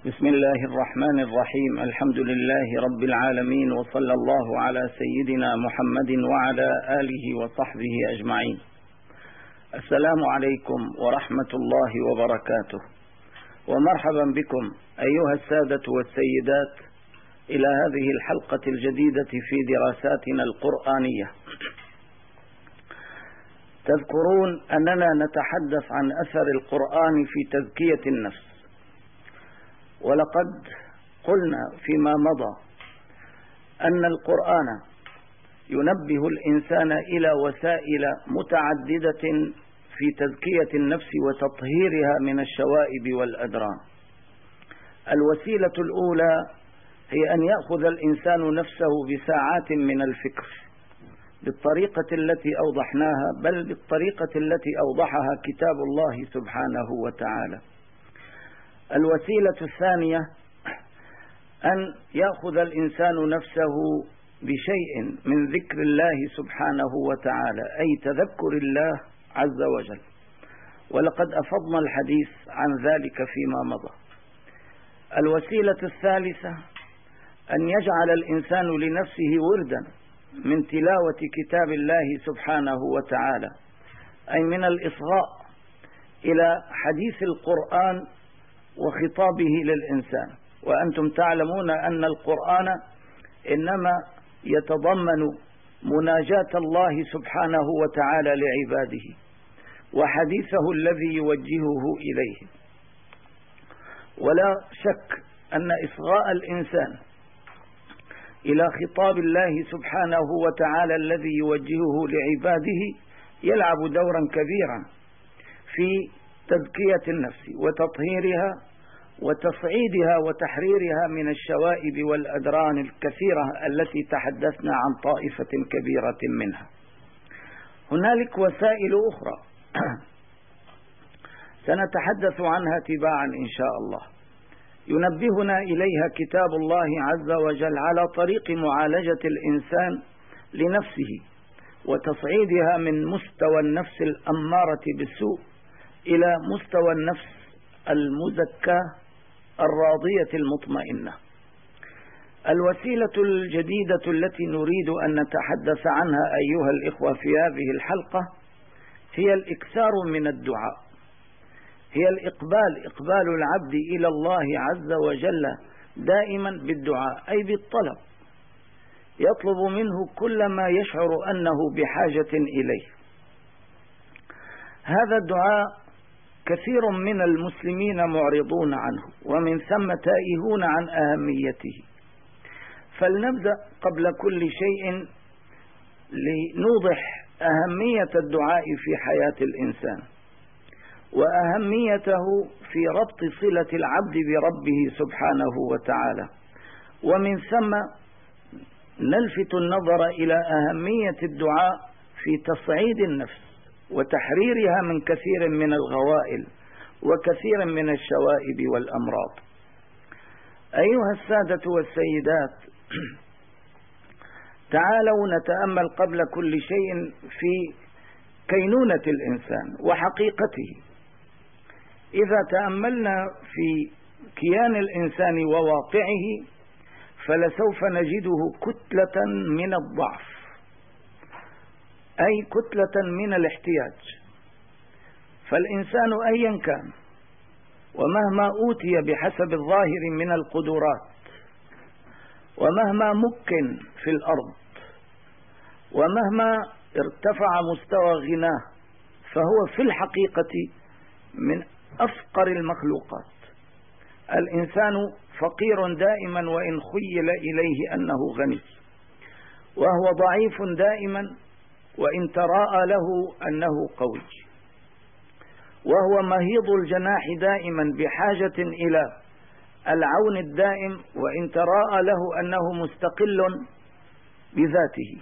بسم الله الرحمن الرحيم. الحمد لله رب العالمين، وصلى الله على سيدنا محمد وعلى آله وصحبه أجمعين. السلام عليكم ورحمة الله وبركاته، ومرحبا بكم أيها السادة والسيدات إلى هذه الحلقة الجديدة في دراساتنا القرآنية. تذكرون أننا نتحدث عن أثر القرآن في تزكية النفس، ولقد قلنا فيما مضى أن القرآن ينبه الإنسان إلى وسائل متعددة في تزكية النفس وتطهيرها من الشوائب والأدران. الوسيلة الأولى هي أن يأخذ الإنسان نفسه بساعات من الفكر بالطريقة التي أوضحناها، بل بالطريقة التي أوضحها كتاب الله سبحانه وتعالى. الوسيلة الثانية أن يأخذ الإنسان نفسه بشيء من ذكر الله سبحانه وتعالى، أي تذكر الله عز وجل، ولقد أفضنا الحديث عن ذلك فيما مضى. الوسيلة الثالثة أن يجعل الإنسان لنفسه وردا من تلاوة كتاب الله سبحانه وتعالى، أي من الإصغاء إلى حديث القرآن وخطابه للإنسان. وأنتم تعلمون أن القرآن إنما يتضمن مناجاة الله سبحانه وتعالى لعباده وحديثه الذي يوجهه إليه. ولا شك أن إصغاء الإنسان إلى خطاب الله سبحانه وتعالى الذي يوجهه لعباده يلعب دورا كبيرا في تزكية النفس وتطهيرها وتصعيدها وتحريرها من الشوائب والأدران الكثيرة التي تحدثنا عن طائفة كبيرة منها. هنالك وسائل أخرى سنتحدث عنها تباعا إن شاء الله، ينبهنا إليها كتاب الله عز وجل على طريق معالجة الإنسان لنفسه وتصعيدها من مستوى النفس الأمارة بالسوء إلى مستوى النفس المزكاة الراضية المطمئنة. الوسيلة الجديدة التي نريد أن نتحدث عنها أيها الإخوة في هذه الحلقة هي الإكثار من الدعاء، هي إقبال العبد إلى الله عز وجل دائما بالدعاء، أي بالطلب، يطلب منه كل ما يشعر أنه بحاجة إليه. هذا الدعاء كثير من المسلمين معرضون عنه، ومن ثم تائهون عن أهميته. فلنبدأ قبل كل شيء لنوضح أهمية الدعاء في حياة الإنسان وأهميته في ربط صلة العبد بربه سبحانه وتعالى، ومن ثم نلفت النظر إلى أهمية الدعاء في تصعيد النفس وتحريرها من كثير من الغوائل وكثير من الشوائب والأمراض. أيها السادة والسيدات، تعالوا نتأمل قبل كل شيء في كينونة الإنسان وحقيقته. إذا تأملنا في كيان الإنسان وواقعه فلسوف نجده كتلة من الضعف، أي كتلة من الاحتياج. فالإنسان أيا كان ومهما أوتي بحسب الظاهر من القدرات ومهما مكن في الأرض ومهما ارتفع مستوى غناه فهو في الحقيقة من أفقر المخلوقات. الإنسان فقير دائما وإن خيل إليه أنه غني، وهو ضعيف دائما وإن تراءى له أنه قوي، وهو مهيض الجناح دائما بحاجة إلى العون الدائم وإن تراءى له أنه مستقل بذاته.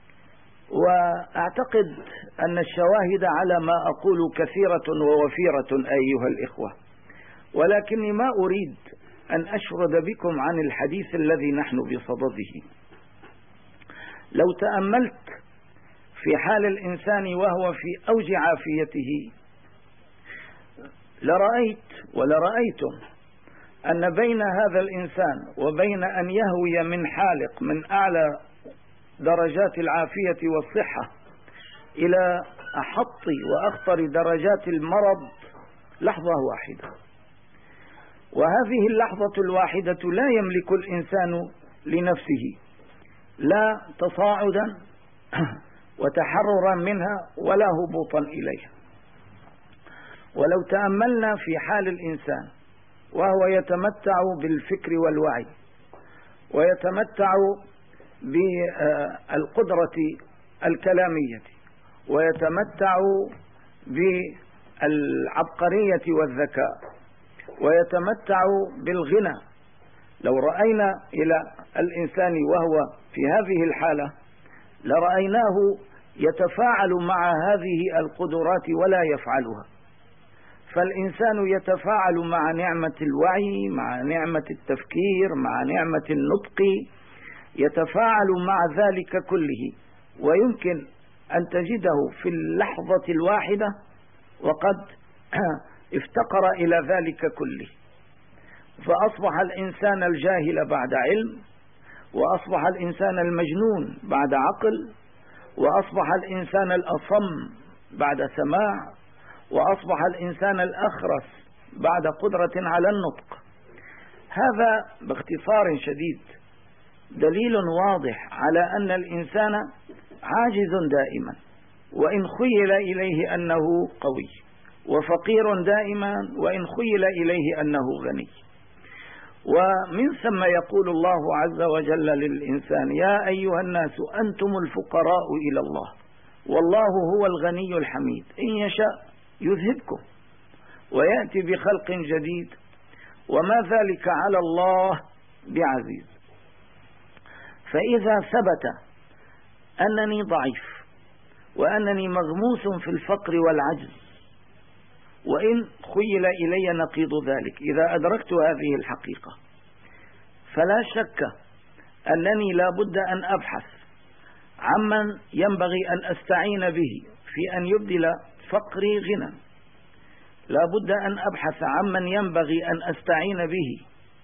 وأعتقد أن الشواهد على ما أقول كثيرة ووفيرة أيها الإخوة، ولكني ما أريد أن أشرد بكم عن الحديث الذي نحن بصدده. لو تأملت في حال الإنسان وهو في أوج عافيته لرأيتم أن بين هذا الإنسان وبين أن يهوي من حالق من أعلى درجات العافية والصحة إلى أحط وأخطر درجات المرض لحظة واحدة، وهذه اللحظة الواحدة لا يملك الإنسان لنفسه لا تصاعدا وتحررا منها ولا هبوطا إليها. ولو تأملنا في حال الإنسان وهو يتمتع بالفكر والوعي ويتمتع بالقدرة الكلامية ويتمتع بالعبقرية والذكاء ويتمتع بالغنى، لو رأينا إلى الإنسان وهو في هذه الحالة لرأيناه يتفاعل مع هذه القدرات ولا يفعلها. فالإنسان يتفاعل مع نعمة الوعي، مع نعمة التفكير، مع نعمة النطق، يتفاعل مع ذلك كله، ويمكن أن تجده في اللحظة الواحدة وقد افتقر إلى ذلك كله، فأصبح الإنسان الجاهل بعد علم، وأصبح الإنسان المجنون بعد عقل، وأصبح الإنسان الأصم بعد سماع، وأصبح الإنسان الأخرس بعد قدرة على النطق. هذا باختصار شديد دليل واضح على أن الإنسان عاجز دائما، وإن خيل إليه أنه قوي، وفقير دائما وإن خيل إليه أنه غني. ومن ثم يقول الله عز وجل للإنسان: يا أيها الناس أنتم الفقراء إلى الله والله هو الغني الحميد، إن يشاء يذهبكم ويأتي بخلق جديد وما ذلك على الله بعزيز. فإذا ثبت أنني ضعيف وأنني مغموس في الفقر والعجز، وإن خيل إلي نقيض ذلك، إذا أدركت هذه الحقيقة فلا شك أنني لا بد أن أبحث عمن ينبغي أن أستعين به في أن يبدل فقري غنى، لا بد أن أبحث عمن ينبغي أن أستعين به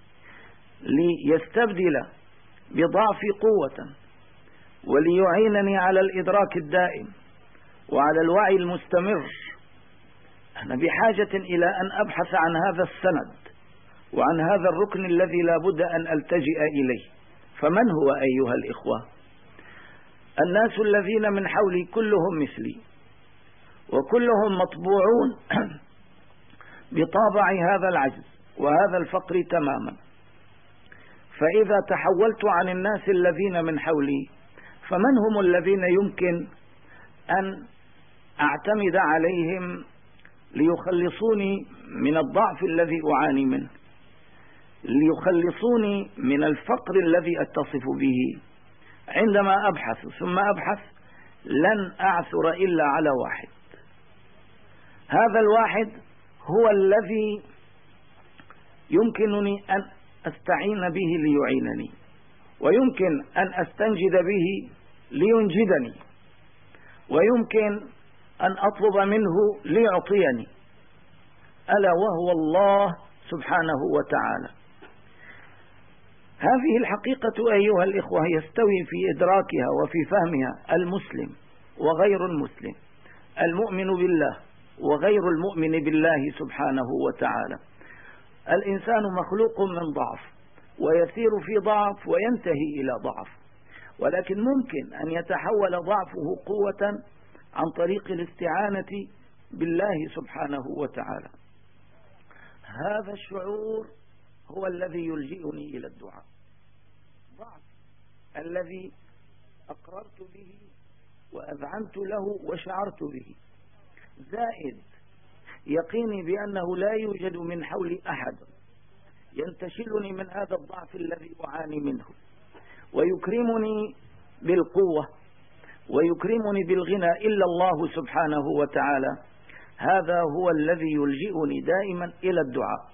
ليستبدل بضعفي قوة وليعينني على الإدراك الدائم وعلى الوعي المستمر. أنا بحاجة إلى أن أبحث عن هذا السند وعن هذا الركن الذي لا بد أن ألتجئ إليه. فمن هو أيها الإخوة؟ الناس الذين من حولي كلهم مثلي، وكلهم مطبوعون بطابع هذا العجز وهذا الفقر تماما. فإذا تحولت عن الناس الذين من حولي، فمن هم الذين يمكن أن أعتمد عليهم ليخلصوني من الضعف الذي أعاني منه، ليخلصوني من الفقر الذي أتصف به؟ عندما أبحث ثم أبحث لن أعثر إلا على واحد. هذا الواحد هو الذي يمكنني أن أستعين به ليعينني، ويمكن أن أستنجد به لينجدني، ويمكن أن أطلب منه ليعطيني، ألا وهو الله سبحانه وتعالى. هذه الحقيقة أيها الإخوة يستوي في إدراكها وفي فهمها المسلم وغير المسلم، المؤمن بالله وغير المؤمن بالله سبحانه وتعالى. الإنسان مخلوق من ضعف، ويسير في ضعف وينتهي إلى ضعف، ولكن ممكن أن يتحول ضعفه قوة عن طريق الاستعانة بالله سبحانه وتعالى. هذا الشعور هو الذي يلجئني إلى الدعاء. ضعف الذي أقررت به وأذعنت له وشعرت به، زائد يقيني بأنه لا يوجد من حولي أحد ينتشلني من هذا الضعف الذي أعاني منه، ويكرمني بالقوة ويكرمني بالغنى إلا الله سبحانه وتعالى. هذا هو الذي يلجئني دائما إلى الدعاء.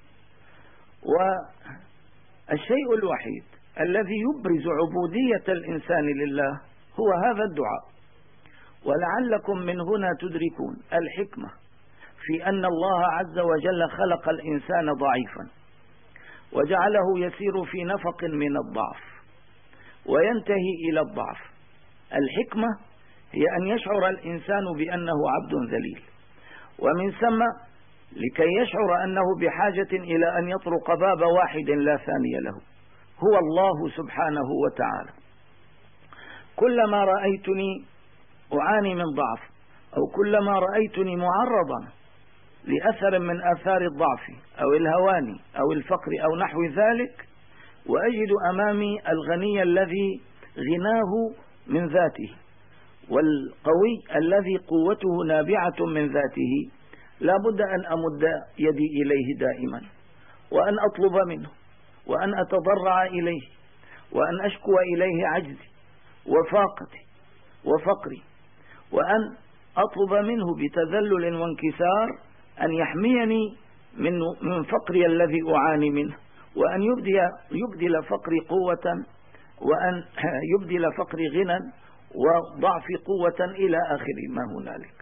والشيء الوحيد الذي يبرز عبودية الإنسان لله هو هذا الدعاء. ولعلكم من هنا تدركون الحكمة في أن الله عز وجل خلق الإنسان ضعيفا، وجعله يسير في نفق من الضعف وينتهي إلى الضعف. الحكمة هي أن يشعر الإنسان بأنه عبد ذليل، ومن ثم لكي يشعر أنه بحاجة إلى أن يطرق باب واحد لا ثاني له، هو الله سبحانه وتعالى. كلما رأيتني أعاني من ضعف، أو كلما رأيتني معرضا لأثر من آثار الضعف أو الهوان أو الفقر أو نحو ذلك، وأجد أمامي الغني الذي غناه من ذاته، والقوي الذي قوته نابعة من ذاته، لا بد أن أمد يدي إليه دائما، وأن أطلب منه، وأن أتضرع إليه، وأن أشكو إليه عجزي وفاقتي وفقري، وأن أطلب منه بتذلل وانكسار أن يحميني من فقري الذي أعاني منه، وأن يبدل فقري قوة، وأن يبدل فقري غنى، وضعفي قوة، إلى آخر ما هنالك.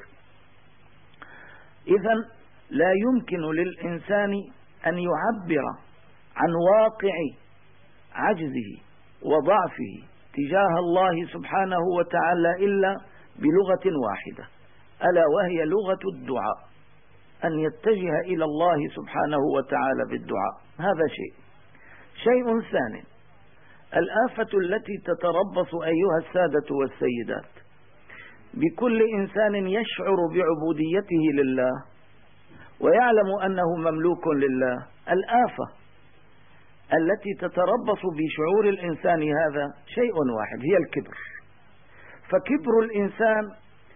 إذن لا يمكن للإنسان أن يعبر عن واقع عجزه وضعفه تجاه الله سبحانه وتعالى إلا بلغة واحدة، ألا وهي لغة الدعاء، أن يتجه إلى الله سبحانه وتعالى بالدعاء. هذا شيء ثاني، الآفة التي تتربص أيها السادة والسيدات بكل إنسان يشعر بعبوديته لله ويعلم أنه مملوك لله، الآفة التي تتربص بشعور الإنسان هذا شيء واحد، هي الكبر. فكبر الإنسان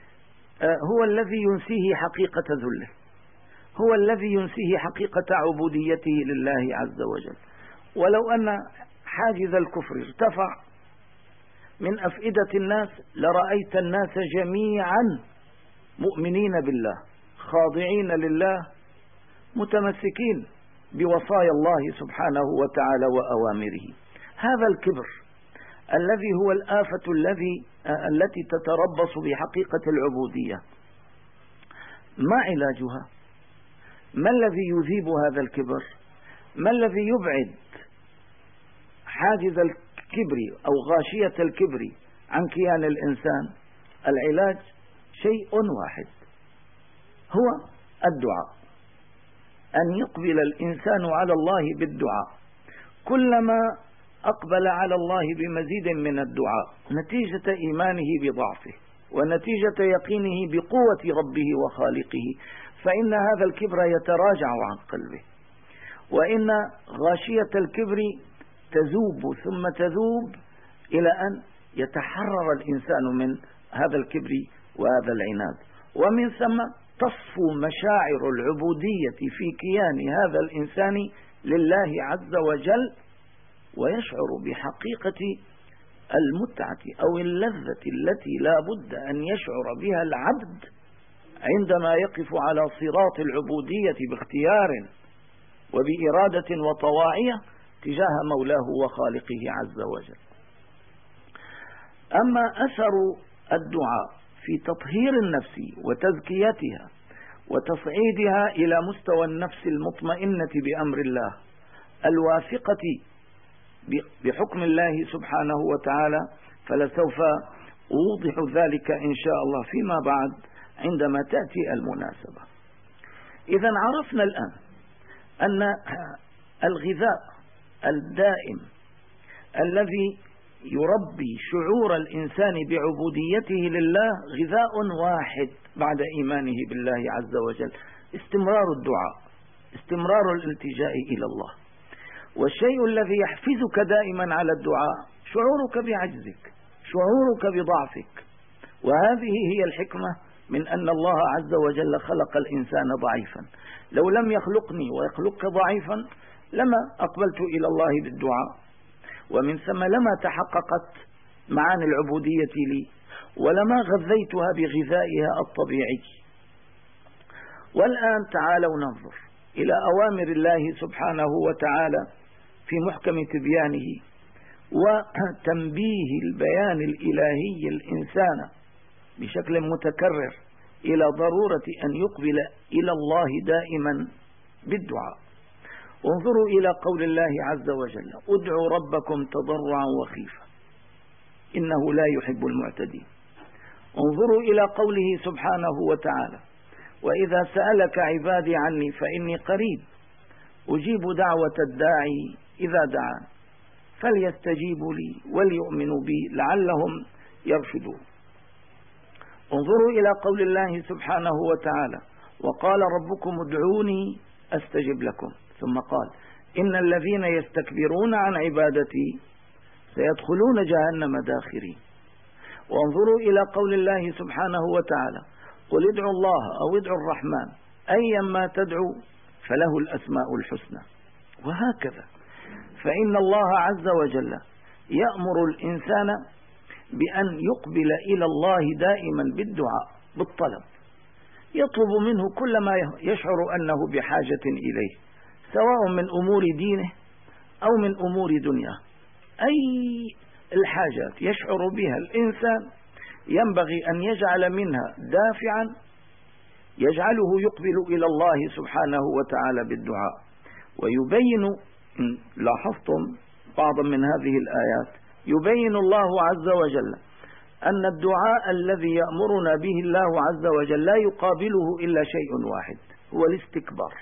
هو الذي ينسيه حقيقة ذله، هو الذي ينسيه حقيقة عبوديته لله عز وجل. ولو أن حاجز الكفر ارتفع من أفئدة الناس لرأيت الناس جميعا مؤمنين بالله، خاضعين لله، متمسكين بوصايا الله سبحانه وتعالى وأوامره. هذا الكبر الذي هو الآفة التي تتربص بحقيقة العبودية، ما علاجها؟ ما الذي يذيب هذا الكبر؟ ما الذي يبعد حاجز الكبر أو غاشية الكبر عن كيان الإنسان؟ العلاج شيء واحد، هو الدعاء، أن يقبل الإنسان على الله بالدعاء. كلما أقبل على الله بمزيد من الدعاء نتيجة إيمانه بضعفه ونتيجة يقينه بقوة ربه وخالقه، فإن هذا الكبر يتراجع عن قلبه، وإن غاشية الكبر تذوب ثم تذوب إلى أن يتحرر الإنسان من هذا الكبر وهذا العناد، ومن ثم تصفو مشاعر العبودية في كيان هذا الإنسان لله عز وجل، ويشعر بحقيقة المتعة أو اللذة التي لا بد أن يشعر بها العبد عندما يقف على صراط العبودية باختيار وبإرادة وطواعية تجاه مولاه وخالقه عز وجل. أما أثر الدعاء في تطهير النفس وتزكيتها وتصعيدها إلى مستوى النفس المطمئنة بأمر الله الواثقة بحكم الله سبحانه وتعالى، فلسوف أوضح ذلك إن شاء الله فيما بعد عندما تأتي المناسبة. إذا عرفنا الآن أن الغذاء الدائم الذي يربي شعور الإنسان بعبوديته لله غذاء واحد بعد إيمانه بالله عز وجل، استمرار الدعاء، استمرار الالتجاء إلى الله. والشيء الذي يحفزك دائما على الدعاء شعورك بعجزك، شعورك بضعفك. وهذه هي الحكمة من أن الله عز وجل خلق الإنسان ضعيفا. لو لم يخلقني ويخلقك ضعيفا لما أقبلت إلى الله بالدعاء، ومن ثم لما تحققت معاني العبودية لي، ولما غذيتها بغذائها الطبيعي. والآن تعالوا ننظر إلى أوامر الله سبحانه وتعالى في محكم تبيانه وتنبيه البيان الإلهي الإنسان بشكل متكرر إلى ضرورة أن يقبل إلى الله دائما بالدعاء. انظروا إلى قول الله عز وجل: ادعوا ربكم تضرعا وخيفا إنه لا يحب المعتدين. انظروا إلى قوله سبحانه وتعالى: وإذا سألك عبادي عني فإني قريب أجيب دعوة الداعي إذا دعان فليستجيبوا لي وليؤمنوا بي لعلهم يرشدون. انظروا إلى قول الله سبحانه وتعالى: وقال ربكم ادعوني أستجب لكم. ثم قال: إن الذين يستكبرون عن عبادتي سيدخلون جهنم داخرين. وانظروا إلى قول الله سبحانه وتعالى: قل ادعوا الله أو ادعوا الرحمن أيما تدعوا فله الأسماء الحسنى. وهكذا، فإن الله عز وجل يأمر الإنسان بأن يقبل إلى الله دائما بالدعاء بالطلب، يطلب منه كل ما يشعر أنه بحاجة إليه، سواء من أمور دينه أو من أمور دنياه. أي الحاجات يشعر بها الإنسان ينبغي أن يجعل منها دافعا يجعله يقبل إلى الله سبحانه وتعالى بالدعاء. ويبين، لاحظتم بعضا من هذه الآيات، يبين الله عز وجل أن الدعاء الذي يأمرنا به الله عز وجل لا يقابله إلا شيء واحد، هو الاستكبار.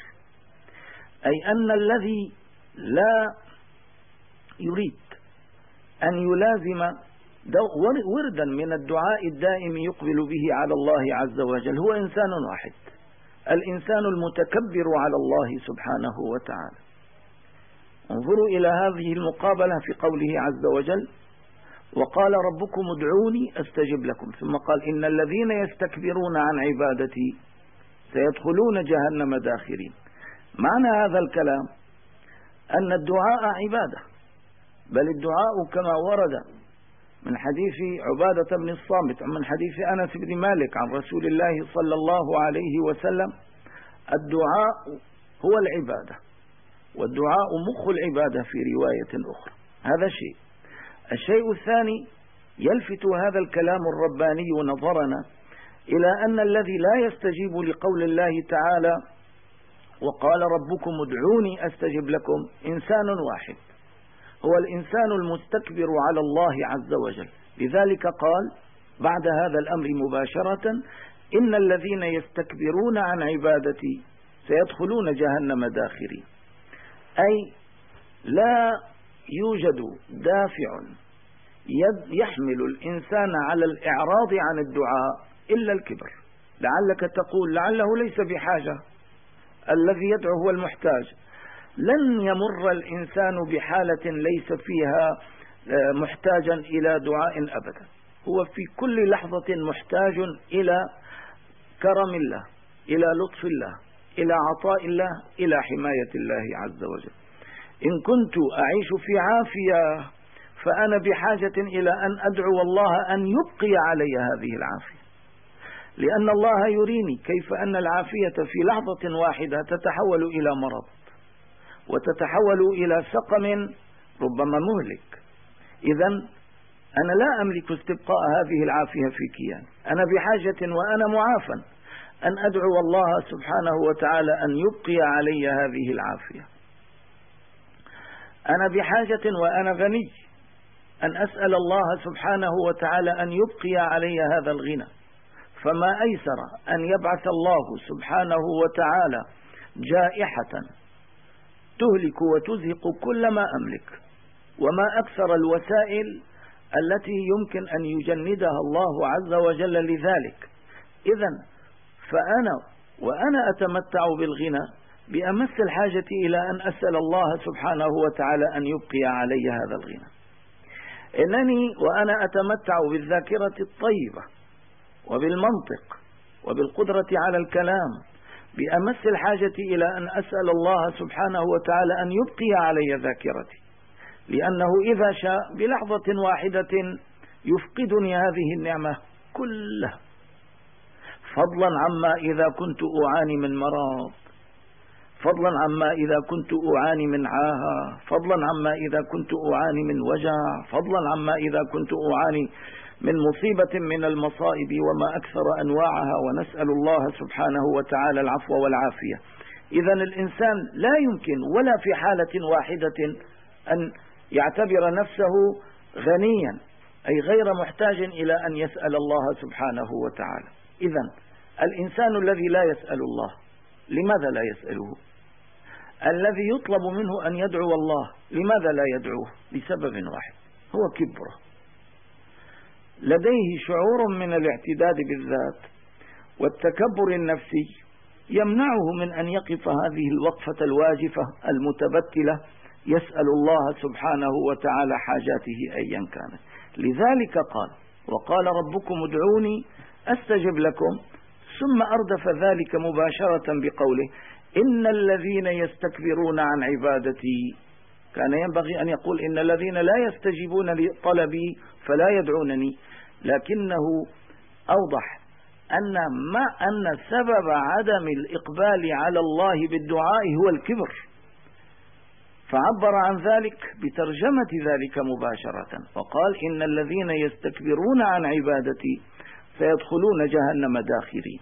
أي أن الذي لا يريد أن يلازم وردا من الدعاء الدائم يقبل به على الله عز وجل هو إنسان واحد، الإنسان المتكبر على الله سبحانه وتعالى. انظروا إلى هذه المقابلة في قوله عز وجل: وقال ربكم ادعوني أستجب لكم. ثم قال: إن الذين يستكبرون عن عبادتي سيدخلون جهنم داخرين. معنى هذا الكلام أن الدعاء عبادة، بل الدعاء كما ورد من حديث عبادة بن الصامت من حديث أنس بن مالك عن رسول الله صلى الله عليه وسلم: الدعاء هو العبادة، والدعاء مخ العبادة في رواية أخرى. هذا شيء. الشيء الثاني، يلفت هذا الكلام الرباني نظرنا إلى أن الذي لا يستجيب لقول الله تعالى: وقال ربكم ادعوني أستجب لكم، إنسان واحد، هو الإنسان المستكبر على الله عز وجل. لذلك قال بعد هذا الأمر مباشرة: إن الذين يستكبرون عن عبادتي سيدخلون جهنم داخرين. أي لا يوجد دافع يحمل الإنسان على الإعراض عن الدعاء إلا الكبر. لعلك تقول: لعله ليس بحاجة، الذي يدعو هو المحتاج. لن يمر الإنسان بحالة ليس فيها محتاجا إلى دعاء أبدا، هو في كل لحظة محتاج إلى كرم الله، إلى لطف الله، إلى عطاء الله، إلى حماية الله عز وجل. إن كنت أعيش في عافية فأنا بحاجة إلى أن أدعو الله أن يبقي علي هذه العافية، لأن الله يريني كيف أن العافية في لحظة واحدة تتحول إلى مرض، وتتحول إلى سقم ربما مهلك. إذن أنا لا أملك استبقاء هذه العافية في كيان، أنا بحاجة وأنا معافى أن أدعو الله سبحانه وتعالى أن يبقي علي هذه العافية. أنا بحاجة وأنا غني أن أسأل الله سبحانه وتعالى أن يبقي علي هذا الغنى. فما أيسر أن يبعث الله سبحانه وتعالى جائحة تهلك وتزهق كل ما أملك، وما أكثر الوسائل التي يمكن أن يجندها الله عز وجل لذلك. إذن فأنا وأنا أتمتع بالغنى بأمس الحاجة إلى أن أسأل الله سبحانه وتعالى أن يبقي علي هذا الغنى. إنني وأنا أتمتع بالذاكرة الطيبة وبالمنطق وبالقدرة على الكلام بأمس الحاجة إلى أن أسأل الله سبحانه وتعالى أن يبقي علي ذاكرتي، لأنه إذا شاء بلحظة واحدة يفقدني هذه النعمة كلها، فضلا عما إذا كنت أعاني من مرض، فضلا عما إذا كنت أعاني من عاهة، فضلا عما إذا كنت أعاني من وجع، فضلا عما إذا كنت أعاني من مصيبة من المصائب وما أكثر أنواعها، ونسأل الله سبحانه وتعالى العفو والعافية. إذا الإنسان لا يمكن ولا في حالة واحدة أن يعتبر نفسه غنيا، أي غير محتاج إلى أن يسأل الله سبحانه وتعالى. إذا الإنسان الذي لا يسأل الله لماذا لا يسأله؟ الذي يطلب منه أن يدعو الله لماذا لا يدعوه؟ لسبب واحد، هو كبره، لديه شعور من الاعتداد بالذات والتكبر النفسي يمنعه من أن يقف هذه الوقفة الواجفة المتبتلة يسأل الله سبحانه وتعالى حاجاته أيا كانت. لذلك قال: وقال ربكم ادعوني أستجب لكم، ثم أردف ذلك مباشرة بقوله: إن الذين يستكبرون عن عبادتي. كان ينبغي أن يقول: إن الذين لا يستجيبون لطلبي فلا يدعونني، لكنه أوضح أن سبب عدم الإقبال على الله بالدعاء هو الكبر، فعبر عن ذلك بترجمة ذلك مباشرة وقال: إن الذين يستكبرون عن عبادتي سيدخلون جهنم داخرين.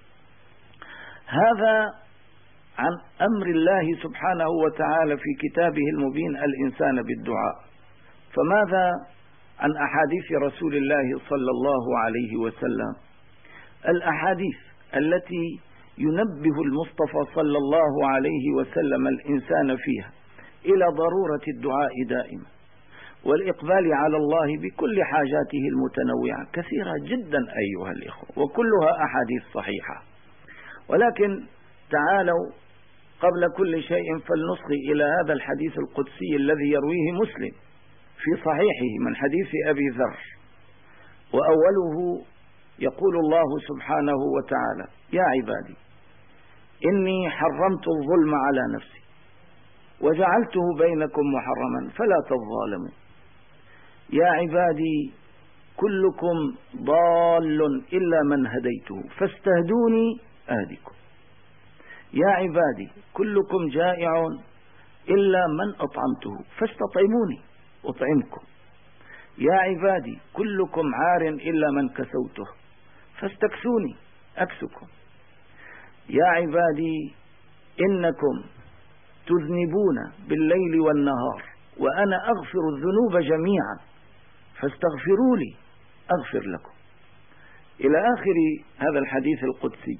هذا عن أمر الله سبحانه وتعالى في كتابه المبين الإنسان بالدعاء. فماذا عن أحاديث رسول الله صلى الله عليه وسلم؟ الأحاديث التي ينبه المصطفى صلى الله عليه وسلم الإنسان فيها إلى ضرورة الدعاء دائما والإقبال على الله بكل حاجاته المتنوعة كثيرة جدا أيها الإخوة، وكلها أحاديث صحيحة. ولكن تعالوا قبل كل شيء فلنصغي إلى هذا الحديث القدسي الذي يرويه مسلم في صحيحه من حديث أبي ذر، وأوله يقول الله سبحانه وتعالى: يا عبادي إني حرمت الظلم على نفسي وجعلته بينكم محرما فلا تظالموا. يا عبادي كلكم ضال إلا من هديته فاستهدوني أهدكم. يا عبادي كلكم جائع إلا من أطعمته فاستطعموني أطعمكم. يا عبادي كلكم عار إلا من كسوته فاستكسوني أكسكم. يا عبادي إنكم تذنبون بالليل والنهار وأنا أغفر الذنوب جميعا فاستغفروا لي أغفر لكم، إلى آخر هذا الحديث القدسي.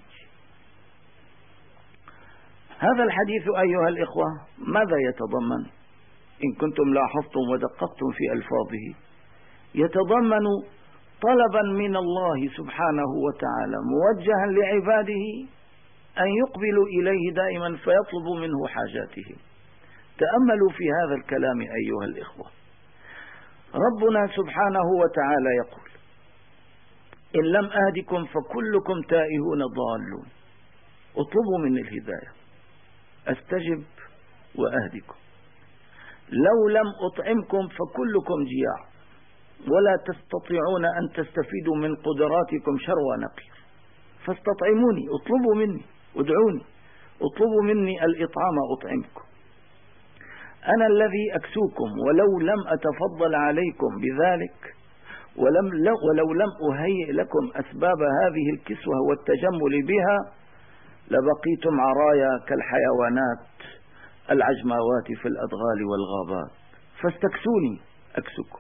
هذا الحديث أيها الإخوة ماذا يتضمن؟ إن كنتم لاحظتم ودققتم في ألفاظه، يتضمن طلبا من الله سبحانه وتعالى موجها لعباده أن يقبلوا إليه دائما فيطلبوا منه حاجاتهم. تأملوا في هذا الكلام أيها الإخوة. ربنا سبحانه وتعالى يقول: إن لم أهدكم فكلكم تائهون ضالون. اطلبوا مني الهداية أستجب وأهدكم. لو لم أطعمكم فكلكم جياع ولا تستطيعون أن تستفيدوا من قدراتكم شروى نقير فاستطعموني، اطلبوا مني، ادعوني، اطلبوا مني الإطعام أطعمكم. أنا الذي أكسوكم ولو لم أتفضل عليكم بذلك ولو لم أهيئ لكم أسباب هذه الكسوة والتجمل بها لبقيتم عرايا كالحيوانات العجماوات في الأدغال والغابات فاستكسوني أكسكم.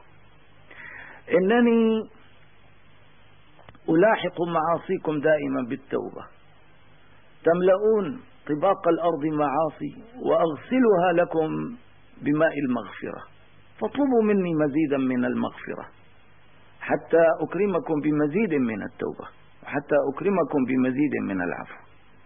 إنني ألاحق معاصيكم دائما بالتوبة، تملؤون طباق الأرض معاصي وأغسلها لكم بماء المغفرة، فاطلبوا مني مزيدا من المغفرة حتى أكرمكم بمزيد من التوبة وحتى أكرمكم بمزيد من العفو.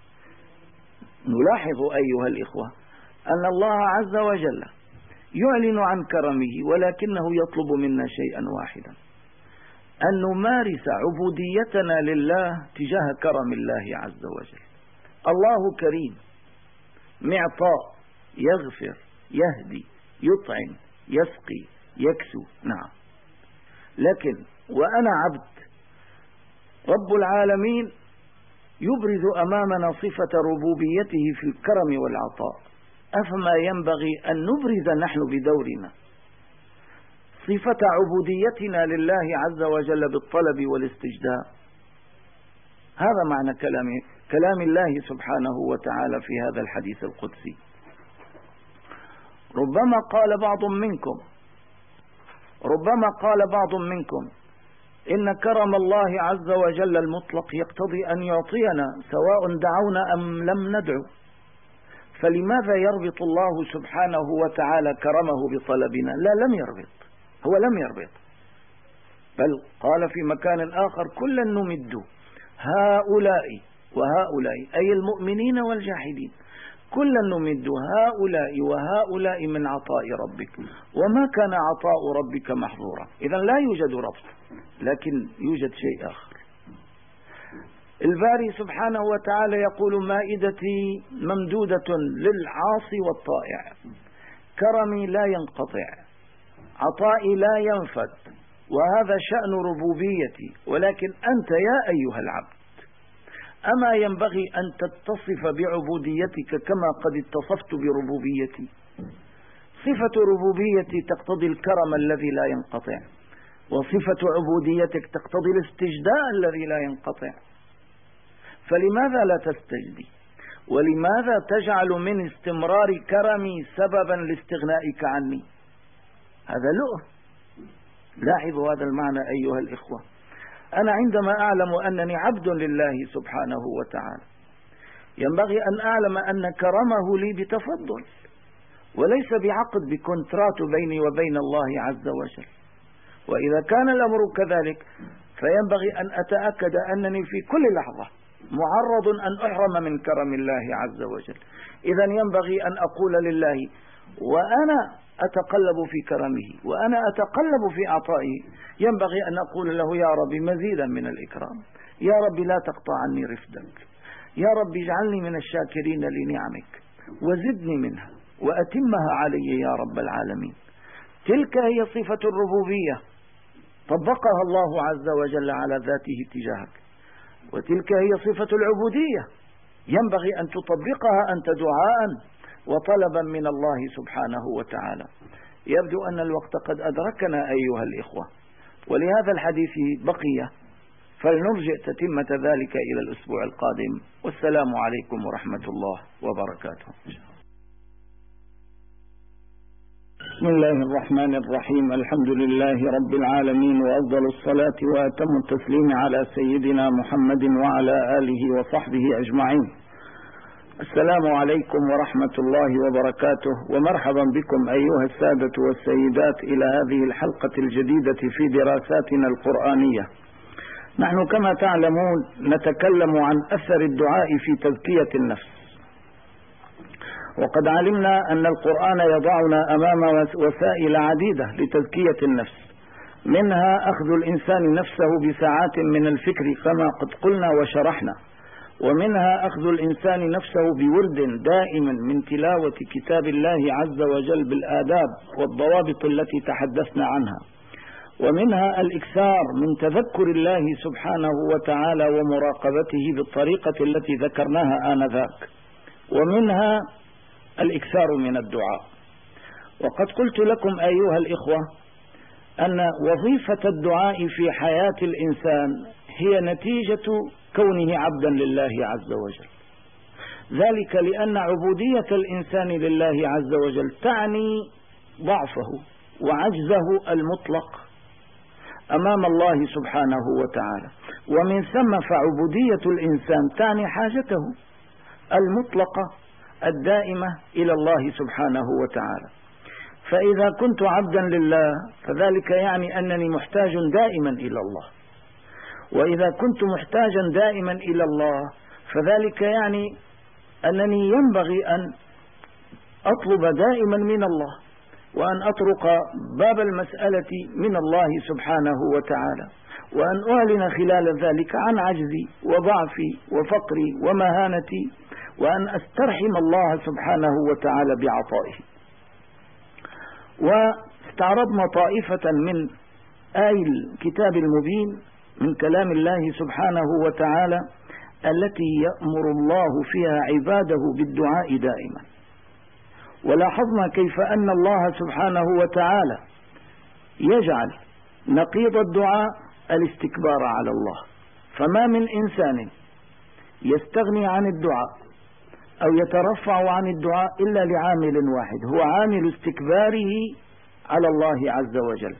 نلاحظ أيها الإخوة أن الله عز وجل يعلن عن كرمه، ولكنه يطلب منا شيئا واحدا: أن نمارس عبوديتنا لله تجاه كرم الله عز وجل. الله كريم معطاء، يغفر، يهدي، يطعم، يسقي، يكسو، نعم. لكن وأنا عبد، رب العالمين يبرز أمامنا صفة ربوبيته في الكرم والعطاء، أفما ينبغي أن نبرز نحن بدورنا صفة عبوديتنا لله عز وجل بالطلب والاستجداء؟ هذا معنى كلام الله سبحانه وتعالى في هذا الحديث القدسي. ربما قال بعض منكم إن كرم الله عز وجل المطلق يقتضي أن يعطينا سواء دعونا أم لم ندعو، فلماذا يربط الله سبحانه وتعالى كرمه بطلبنا؟ لا، لم يربط، هو لم يربط، بل قال في مكان آخر كلا نمد هؤلاء وهؤلاء، أي المؤمنين والجاحدين، كلا نمد هؤلاء وهؤلاء من عطاء ربك وما كان عطاء ربك محظورا. إذا لا يوجد ربط، لكن يوجد شيء آخر. الباري سبحانه وتعالى يقول مائدتي ممدودة للعاصي والطائع، كرمي لا ينقطع، عطائي لا ينفد، وهذا شأن ربوبيتي. ولكن أنت يا أيها العبد أما ينبغي أن تتصف بعبوديتك كما قد اتصفت بربوبيتي؟ صفة ربوبيتي تقتضي الكرم الذي لا ينقطع، وصفة عبوديتك تقتضي الاستجداء الذي لا ينقطع. فلماذا لا تستجدي؟ ولماذا تجعل من استمرار كرمي سببا لاستغنائك عني؟ هذا لاحظ هذا المعنى أيها الإخوة. أنا عندما أعلم أنني عبد لله سبحانه وتعالى ينبغي أن أعلم أن كرمه لي بتفضل وليس بعقد، بكونترات بيني وبين الله عز وجل. وإذا كان الأمر كذلك فينبغي أن أتأكد أنني في كل لحظة معرض أن أحرم من كرم الله عز وجل. إذا ينبغي أن أقول لله وأنا أتقلب في كرمه وأنا أتقلب في عطائه، ينبغي أن أقول له يا رب مزيدا من الإكرام، يا رب لا تقطع عني رفدك، يا رب اجعلني من الشاكرين لنعمك وزدني منها وأتمها علي يا رب العالمين. تلك هي صفة الربوبية طبقها الله عز وجل على ذاته تجاهك، وتلك هي صفة العبودية ينبغي أن تطبقها أنت دعاء وطلبا من الله سبحانه وتعالى. يبدو أن الوقت قد أدركنا أيها الإخوة، ولهذا الحديث بقية، فلنرجع تتمة ذلك إلى الأسبوع القادم. والسلام عليكم ورحمة الله وبركاته. بسم الله الرحمن الرحيم. الحمد لله رب العالمين، وأفضل الصلاة وأتم التسليم على سيدنا محمد وعلى آله وصحبه أجمعين. السلام عليكم ورحمة الله وبركاته، ومرحبا بكم أيها السادة والسيدات إلى هذه الحلقة الجديدة في دراساتنا القرآنية. نحن كما تعلمون نتكلم عن أثر الدعاء في تزكية النفس، وقد علمنا أن القرآن يضعنا أمام وسائل عديدة لتزكية النفس، منها أخذ الإنسان نفسه بساعات من الفكر كما قد قلنا وشرحنا، ومنها أخذ الإنسان نفسه بورد دائم من تلاوة كتاب الله عز وجل بالآداب والضوابط التي تحدثنا عنها، ومنها الإكثار من تذكر الله سبحانه وتعالى ومراقبته بالطريقة التي ذكرناها آنذاك، ومنها الإكثار من الدعاء. وقد قلت لكم أيها الإخوة أن وظيفة الدعاء في حياة الإنسان هي نتيجة كونه عبدا لله عز وجل، ذلك لأن عبودية الإنسان لله عز وجل تعني ضعفه وعجزه المطلق أمام الله سبحانه وتعالى، ومن ثم فعبودية الإنسان تعني حاجته المطلقة الدائمة إلى الله سبحانه وتعالى. فإذا كنت عبدا لله فذلك يعني أنني محتاج دائما إلى الله، وإذا كنت محتاجا دائما إلى الله فذلك يعني أنني ينبغي أن أطلب دائما من الله، وأن أطرق باب المسألة من الله سبحانه وتعالى، وأن أعلن خلال ذلك عن عجزي وضعفي وفقري ومهانتي، وأن أسترحم الله سبحانه وتعالى بعطائه. واستعرضنا طائفة من آي الكتاب المبين من كلام الله سبحانه وتعالى التي يأمر الله فيها عباده بالدعاء دائما، ولاحظنا كيف أن الله سبحانه وتعالى يجعل نقيض الدعاء الاستكبار على الله. فما من إنسان يستغني عن الدعاء أو يترفع عن الدعاء إلا لعامل واحد، هو عامل استكباره على الله عز وجل.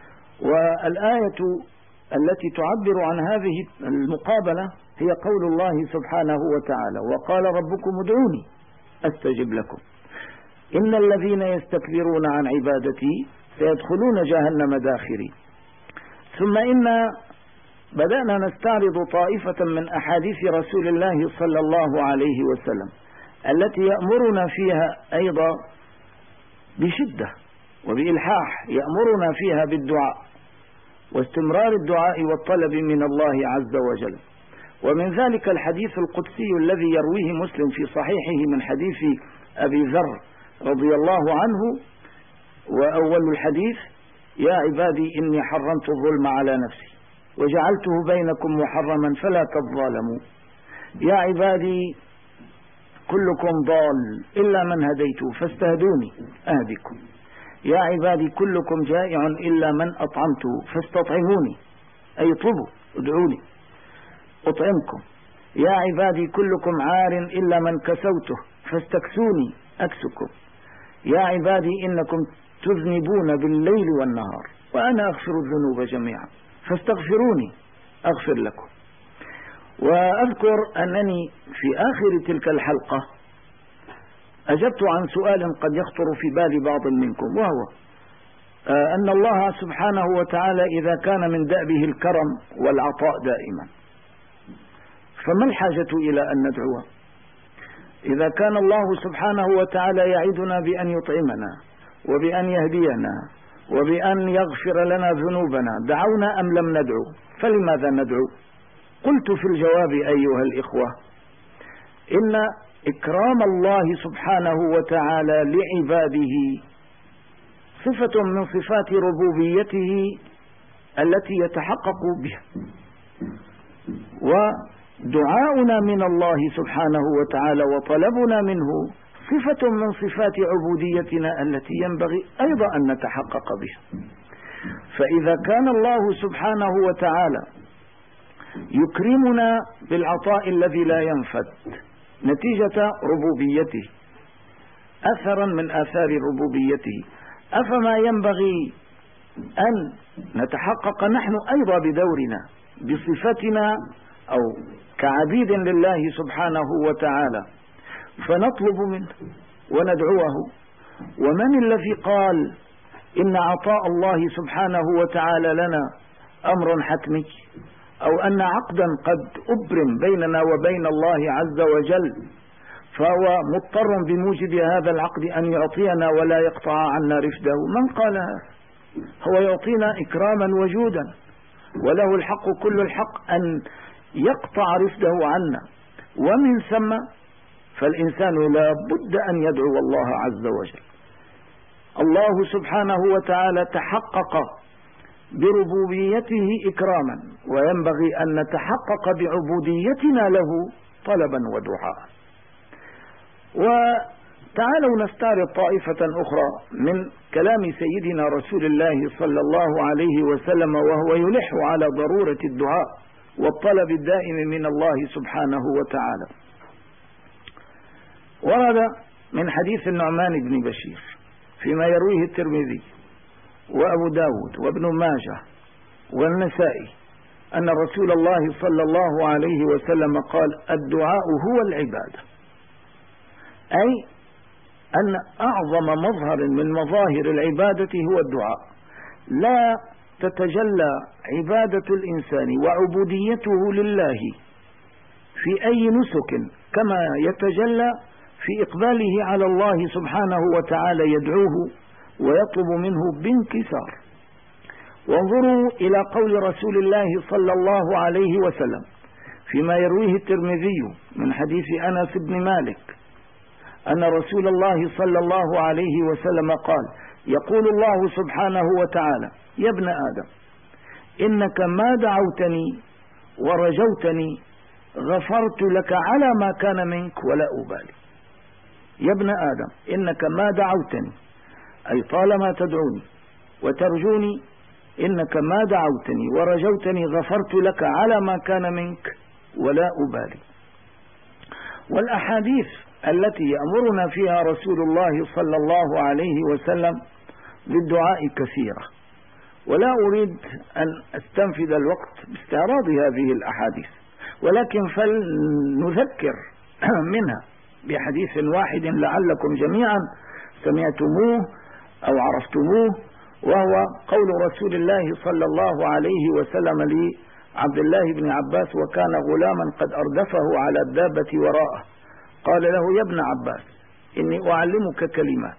والآية التي تعبر عن هذه المقابلة هي قول الله سبحانه وتعالى: وقال ربكم ادعوني أستجب لكم إن الذين يستكبرون عن عبادتي سيدخلون جهنم داخرين. ثم إن بدأنا نستعرض طائفة من أحاديث رسول الله صلى الله عليه وسلم التي يأمرنا فيها أيضا بشدة وبإلحاح، يأمرنا فيها بالدعاء واستمرار الدعاء والطلب من الله عز وجل. ومن ذلك الحديث القدسي الذي يرويه مسلم في صحيحه من حديث أبي ذر رضي الله عنه، وأول الحديث: يا عبادي إني حرمت الظلم على نفسي وجعلته بينكم محرما فلا تظالموا، يا عبادي كلكم ضال إلا من هديته فاستهدوني أهدكم، يا عبادي كلكم جائع إلا من أطعمته فاستطعموني، أي طلبوا ادعوني أطعمكم، يا عبادي كلكم عار إلا من كسوته فاستكسوني أكسكم، يا عبادي إنكم تذنبون بالليل والنهار وأنا أغفر الذنوب جميعا فاستغفروني أغفر لكم. وأذكر أنني في آخر تلك الحلقة أجبت عن سؤال قد يخطر في بال بعض منكم، وهو أن الله سبحانه وتعالى إذا كان من دأبه الكرم والعطاء دائما، فما الحاجة إلى أن ندعوه؟ إذا كان الله سبحانه وتعالى يعدنا بأن يطعمنا وبأن يهدينا وبأن يغفر لنا ذنوبنا، دعونا أم لم ندعو؟ فلماذا ندعو؟ قلت في الجواب أيها الإخوة: إن إكرام الله سبحانه وتعالى لعباده صفة من صفات ربوبيته التي يتحقق بها، ودعاؤنا من الله سبحانه وتعالى وطلبنا منه صفة من صفات عبوديتنا التي ينبغي أيضا أن نتحقق بها. فإذا كان الله سبحانه وتعالى يكرمنا بالعطاء الذي لا ينفد نتيجة ربوبيته، أثرا من آثار ربوبيته، أفما ينبغي أن نتحقق نحن أيضا بدورنا بصفتنا أو كعبيد لله سبحانه وتعالى فنطلب منه وندعوه؟ ومن الذي قال إن عطاء الله سبحانه وتعالى لنا أمر حتمي، أو أن عقدا قد أبرم بيننا وبين الله عز وجل فهو مضطر بموجب هذا العقد أن يعطينا ولا يقطع عنا رفده؟ من قال هذا؟ هو يعطينا إكراما وجودا وله الحق كل الحق أن يقطع رفده عنا، ومن ثم فالإنسان لا بد أن يدعو الله عز وجل. الله سبحانه وتعالى تحقق بربوبيته إكراما، وينبغي أن نتحقق بعبوديتنا له طلبا ودعاء. وتعالوا نستعرض طائفة أخرى من كلام سيدنا رسول الله صلى الله عليه وسلم وهو يلح على ضرورة الدعاء والطلب الدائم من الله سبحانه وتعالى. ورد من حديث النعمان بن بشير فيما يرويه الترمذي وأبو داود وابن ماجه والنسائي أن رسول الله صلى الله عليه وسلم قال: الدعاء هو العبادة، أي أن أعظم مظهر من مظاهر العبادة هو الدعاء. لا تتجلى عبادة الإنسان وعبوديته لله في أي نسك كما يتجلى في إقباله على الله سبحانه وتعالى يدعوه ويطلب منه بانكسار. وانظروا إلى قول رسول الله صلى الله عليه وسلم فيما يرويه الترمذي من حديث أنس بن مالك أن رسول الله صلى الله عليه وسلم قال: يقول الله سبحانه وتعالى: يا ابن آدم إنك ما دعوتني ورجوتني غفرت لك على ما كان منك ولا أبالي. يا ابن آدم إنك ما دعوتني، أي طالما تدعوني وترجوني، إنك ما دعوتني ورجوتني غفرت لك على ما كان منك ولا أبالي. والأحاديث التي يأمرنا فيها رسول الله صلى الله عليه وسلم بالدعاء كثيرة، ولا أريد أن أستنفذ الوقت باستعراض هذه الأحاديث، ولكن فلنذكر منها بحديث واحد لعلكم جميعا سمعتموه أو عرفتموه، وهو قول رسول الله صلى الله عليه وسلم لعبد الله بن عباس وكان غلاما قد أردفه على الدابة وراءه، قال له: يا ابن عباس إني أعلمك كلمات،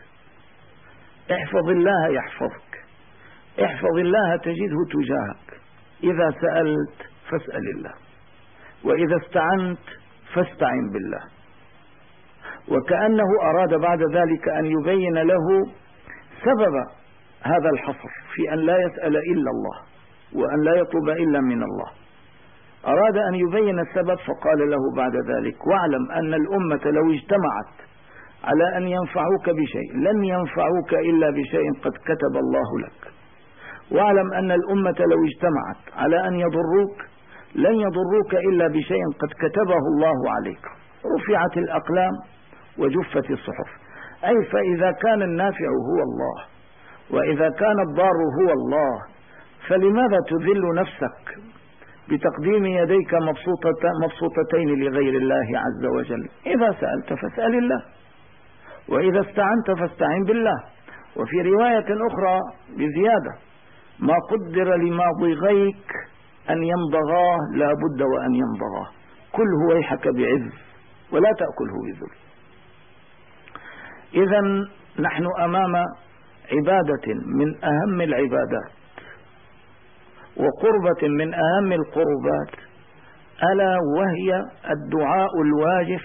احفظ الله يحفظك، احفظ الله تجده تجاهك، إذا سألت فاسأل الله، وإذا استعنت فاستعن بالله. وكأنه أراد بعد ذلك أن يبين له سبب هذا الحصر في أن لا يسأل إلا الله وأن لا يطلب إلا من الله. أراد أن يبين السبب فقال له بعد ذلك: واعلم أن الأمة لو اجتمعت على أن ينفعوك بشيء لن ينفعوك إلا بشيء قد كتب الله لك، واعلم أن الأمة لو اجتمعت على أن يضروك لن يضروك إلا بشيء قد كتبه الله عليك، رفعت الأقلام وجفت الصحف. أي فإذا كان النافع هو الله وإذا كان الضار هو الله، فلماذا تذل نفسك بتقديم يديك مبسوطتين لغير الله عز وجل؟ إذا سألت فاسأل الله، وإذا استعنت فاستعن بالله. وفي رواية أخرى بزيادة: ما قدر لماضي غيك أن يمضغاه لا بد وأن يمضغاه، كله ويحك بعز ولا تأكله بذل. إذن نحن أمام عبادة من أهم العبادات وقربة من أهم القربات، ألا وهي الدعاء الواجب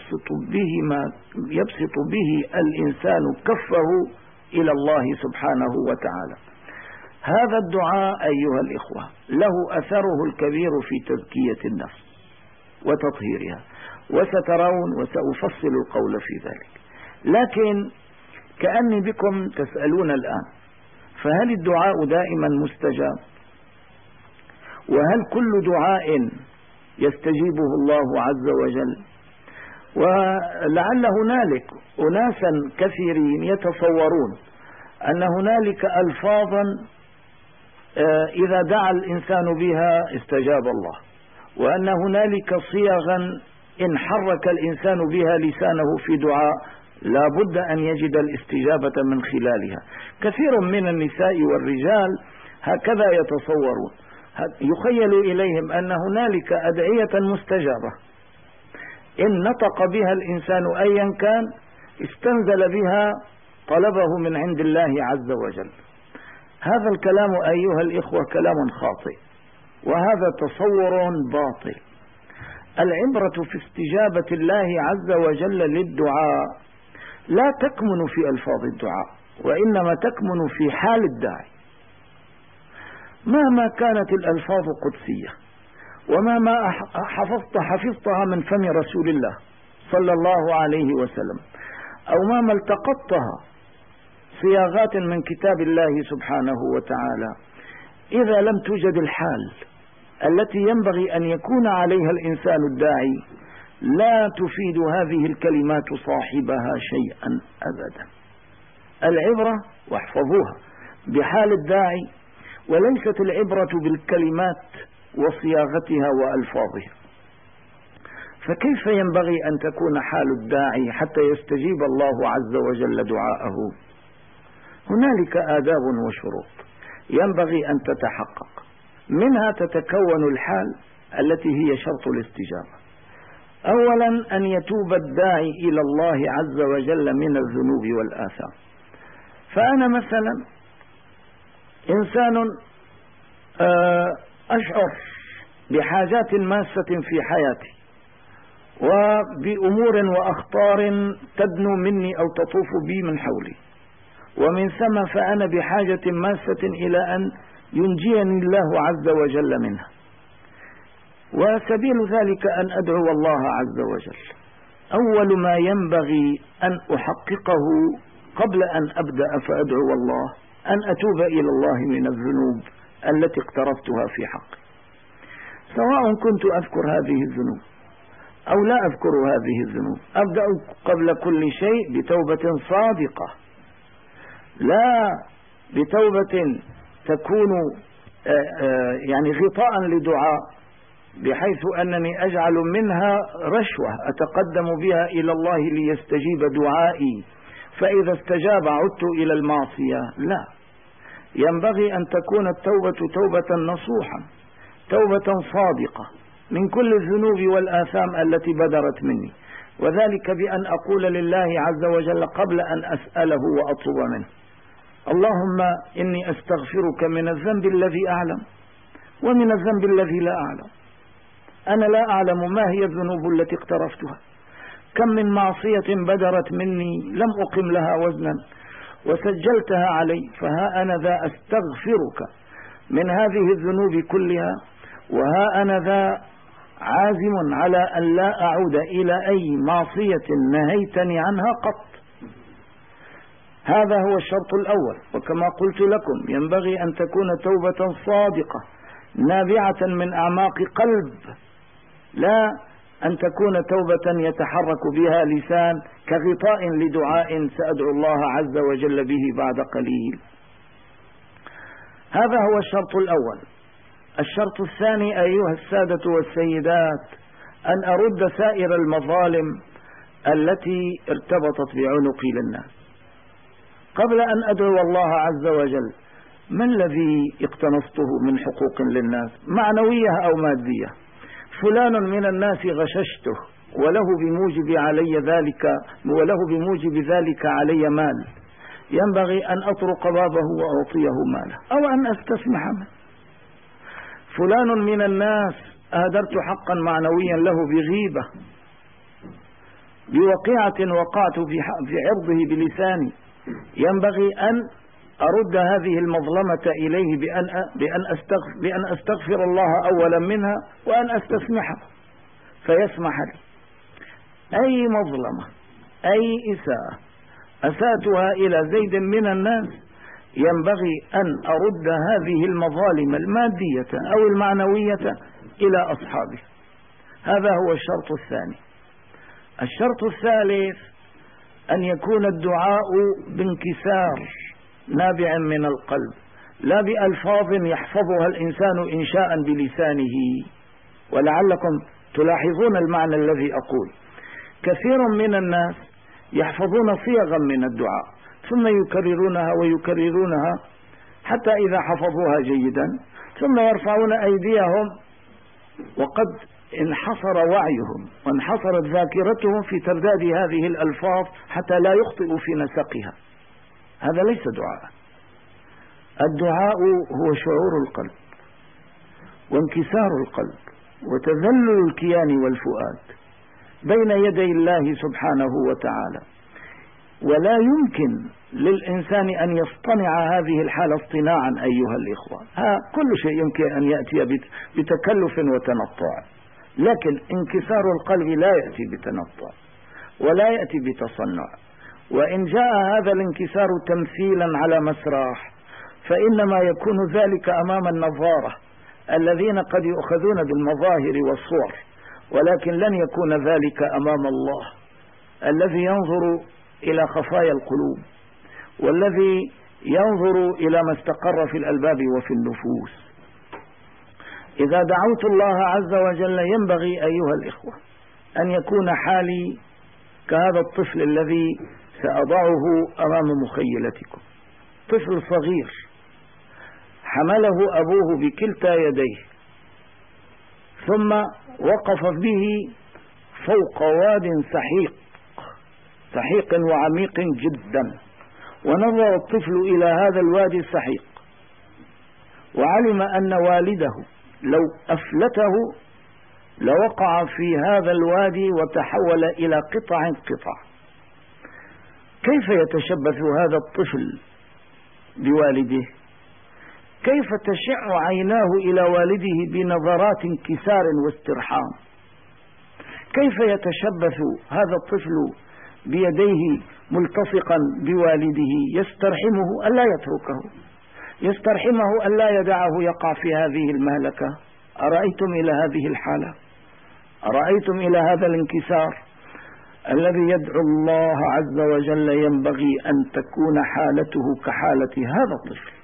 يبسط به الإنسان كفه إلى الله سبحانه وتعالى. هذا الدعاء أيها الإخوة له أثره الكبير في تزكية النفس وتطهيرها، وسترون وسأفصل القول في ذلك. لكن كأني بكم تسألون الآن: فهل الدعاء دائما مستجاب؟ وهل كل دعاء يستجيبه الله عز وجل؟ ولعل هنالك أناسا كثيرين يتصورون أن هنالك ألفاظا إذا دعا الإنسان بها استجاب الله، وأن هنالك صيغا إن حرك الإنسان بها لسانه في دعاء لا بد أن يجد الاستجابة من خلالها. كثير من النساء والرجال هكذا يتصورون، يخيل إليهم أن هنالك أدعية مستجابة إن نطق بها الإنسان أيا كان استنزل بها طلبه من عند الله عز وجل. هذا الكلام أيها الإخوة كلام خاطئ، وهذا تصور باطل. العبرة في استجابة الله عز وجل للدعاء لا تكمن في ألفاظ الدعاء، وإنما تكمن في حال الداعي. مهما كانت الألفاظ قدسية، ومهما حفظتها من فم رسول الله صلى الله عليه وسلم، أو مهما التقطتها صياغات من كتاب الله سبحانه وتعالى، إذا لم توجد الحال التي ينبغي أن يكون عليها الإنسان الداعي لا تفيد هذه الكلمات صاحبها شيئا أبدا. العبرة، واحفظوها، بحال الداعي، وليست العبرة بالكلمات وصياغتها وألفاظها. فكيف ينبغي أن تكون حال الداعي حتى يستجيب الله عز وجل دعاءه؟ هنالك آداب وشروط ينبغي أن تتحقق، منها تتكون الحال التي هي شرط الاستجابة. أولا أن يتوب الداعي إلى الله عز وجل من الذنوب والآثام. فأنا مثلا إنسان أشعر بحاجات ماسة في حياتي وبأمور وأخطار تدنو مني أو تطوف بي من حولي، ومن ثم فأنا بحاجة ماسة إلى أن ينجيني الله عز وجل منها. وسبيل ذلك أن أدعو الله عز وجل. أول ما ينبغي أن أحققه قبل أن أبدأ فأدعو الله أن أتوب إلى الله من الذنوب التي اقترفتها في حقي، سواء كنت أذكر هذه الذنوب أو لا أذكر هذه الذنوب. أبدأ قبل كل شيء بتوبة صادقة، لا بتوبة تكون يعني غطاء لدعاء، بحيث أنني أجعل منها رشوة أتقدم بها إلى الله ليستجيب دعائي، فإذا استجاب عدت إلى المعصية. لا، ينبغي أن تكون التوبة توبة نصوحا، توبة صادقة من كل الذنوب والآثام التي بدرت مني، وذلك بأن أقول لله عز وجل قبل أن أسأله وأطلب منه: اللهم إني أستغفرك من الذنب الذي أعلم ومن الذنب الذي لا أعلم. أنا لا أعلم ما هي الذنوب التي اقترفتها، كم من معصية بدرت مني لم أقم لها وزنا وسجلتها علي، فها أنا ذا أستغفرك من هذه الذنوب كلها، وها أنا ذا عازم على أن لا أعود إلى أي معصية نهيتني عنها قط. هذا هو الشرط الأول. وكما قلت لكم ينبغي أن تكون توبة صادقة نابعة من أعماق قلب، لا أن تكون توبة يتحرك بها لسان كغطاء لدعاء سأدعو الله عز وجل به بعد قليل. هذا هو الشرط الأول. الشرط الثاني أيها السادة والسيدات أن أرد سائر المظالم التي ارتبطت بعنقي للناس. قبل أن أدعو الله عز وجل ما الذي اقتنصته من حقوق للناس، معنوية أو مادية؟ فلان من الناس غششته وله بموجب ذلك علي مال، ينبغي أن أطرق بابه وأعطيه ماله أو أن أستسمح منه. فلان من الناس أهدرت حقا معنويا له بغيبة، بوقيعة وقعت في عرضه بلساني، ينبغي أن أرد هذه المظلمة إليه بأن أستغفر الله أولا منها وأن أستسمحه فيسمح لي. أي مظلمة، أي إساءة أسأتها إلى زيد من الناس ينبغي أن أرد هذه المظالم المادية أو المعنوية إلى أصحابه. هذا هو الشرط الثاني. الشرط الثالث أن يكون الدعاء بانكسار نابع من القلب، لا بألفاظ يحفظها الإنسان إنشاء بلسانه. ولعلكم تلاحظون المعنى الذي أقول. كثير من الناس يحفظون صيغا من الدعاء ثم يكررونها ويكررونها حتى إذا حفظوها جيدا ثم يرفعون أيديهم وقد انحصر وعيهم وانحصرت ذاكرتهم في ترداد هذه الألفاظ حتى لا يخطئوا في نسقها. هذا ليس دعاء. الدعاء هو شعور القلب وانكسار القلب وتذلل الكيان والفؤاد بين يدي الله سبحانه وتعالى. ولا يمكن للإنسان أن يصطنع هذه الحالة اصطناعا أيها الإخوة. كل شيء يمكن أن يأتي بتكلف وتنطع، لكن انكسار القلب لا يأتي بتنطع ولا يأتي بتصنع. وإن جاء هذا الانكسار تمثيلا على مسرح فإنما يكون ذلك أمام النظارة الذين قد يؤخذون بالمظاهر والصور، ولكن لن يكون ذلك أمام الله الذي ينظر إلى خفايا القلوب والذي ينظر إلى ما استقر في الألباب وفي النفوس. إذا دعوت الله عز وجل ينبغي أيها الإخوة أن يكون حالي كهذا الطفل الذي سأضعه أمام مخيلتكم. طفل صغير حمله أبوه بكلتا يديه ثم وقف به فوق واد سحيق وعميق جدا، ونظر الطفل إلى هذا الوادي السحيق وعلم أن والده لو أفلته لوقع في هذا الوادي وتحول إلى قطع. كيف يتشبث هذا الطفل بوالده؟ كيف تشع عيناه إلى والده بنظرات انكسار واسترحام؟ كيف يتشبث هذا الطفل بيديه ملتصقا بوالده يسترحمه ألا يتركه، يسترحمه ألا يدعه يقع في هذه المهلكة؟ أرأيتم إلى هذه الحالة؟ أرأيتم إلى هذا الانكسار الذي يدعو الله عز وجل ينبغي أن تكون حالته كحالة هذا الطفل.